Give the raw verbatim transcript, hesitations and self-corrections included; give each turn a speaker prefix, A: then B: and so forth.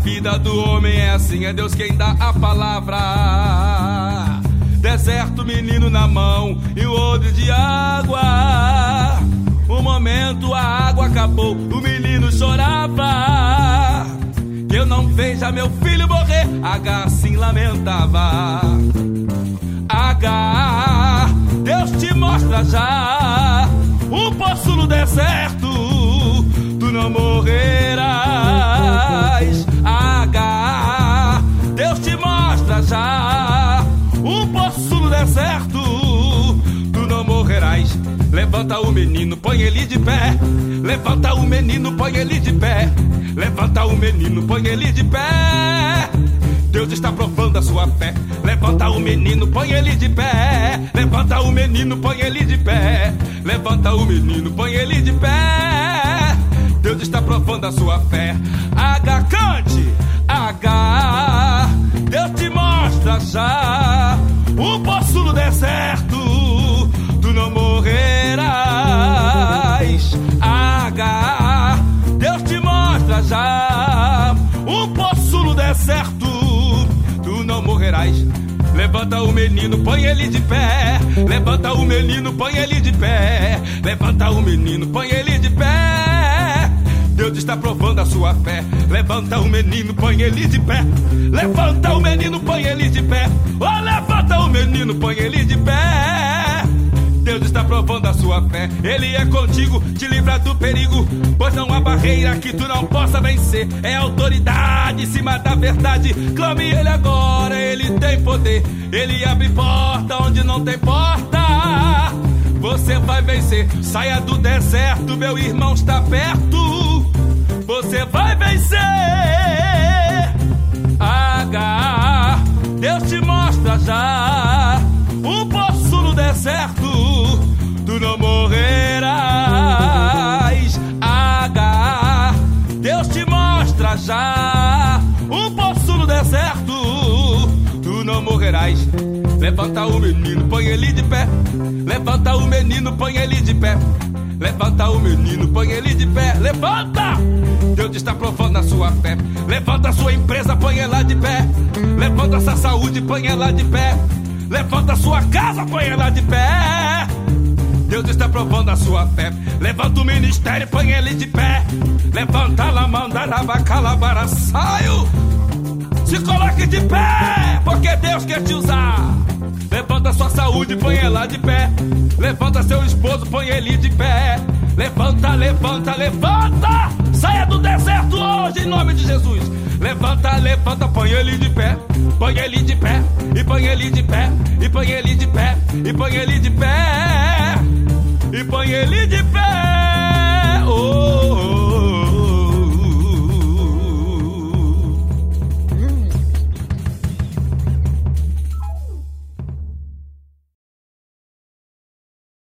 A: vida do homem é assim, é Deus quem dá a palavra. Deserto, menino na mão e o odre de água. Um momento a água acabou, o menino chorava. Que eu não veja meu filho morrer, H assim lamentava. H, Deus te mostra já um poço no deserto, tu não morrerás. H, Deus te mostra já um poço no deserto, tu não morrerás. Levanta o menino, põe ele de pé. Levanta o menino, põe ele de pé. Levanta o menino, põe ele de pé. Deus está provando a sua fé. Levanta o menino, põe ele de pé. Levanta o menino, põe ele de pé. Levanta o menino, põe ele de pé. Deus está provando a sua fé. H, cante. H, Deus te mostra já um poço no deserto, tu não morrerás. H, Deus te mostra já um poço no deserto, tu não morrerás. Levanta o menino, põe ele de pé. Levanta o menino, põe ele de pé. Levanta o menino, põe ele de pé. Deus está provando a sua fé. Levanta o menino, põe ele de pé. Levanta o menino, põe ele de pé. Oh, levanta o menino, põe ele de pé. Deus está provando a sua fé. Ele é contigo, te livra do perigo, pois não há barreira que tu não possa vencer. É autoridade em cima da verdade. Clame ele agora, ele tem poder. Ele abre porta onde não tem porta. Você vai vencer. Saia do deserto, meu irmão está perto. Você vai vencer. H, Deus te mostra já um poço no deserto, tu não morrerás. H, Deus te mostra já um poço no deserto, tu não morrerás. Levanta o menino, põe ele de pé. Levanta o menino, põe ele de pé. Levanta o menino, põe ele de pé. Levanta! Deus está provando a sua fé. Levanta a sua empresa, põe ela de pé. Levanta a sua saúde, põe ela de pé. Levanta a sua casa, põe ela de pé. Deus está provando a sua fé. Levanta o ministério, põe ele de pé. Levanta a mandaraba calabara, saio. Se coloque de pé, porque Deus quer te usar. Levanta a sua saúde, põe ela de pé. Levanta seu esposo, põe ele de pé. Levanta, levanta, levanta. Saia do deserto hoje, em nome de Jesus. Levanta, levanta, põe ele de pé. Põe ele de pé, e põe ele de pé. E põe ele de pé, e põe ele de pé. E põe ele de pé.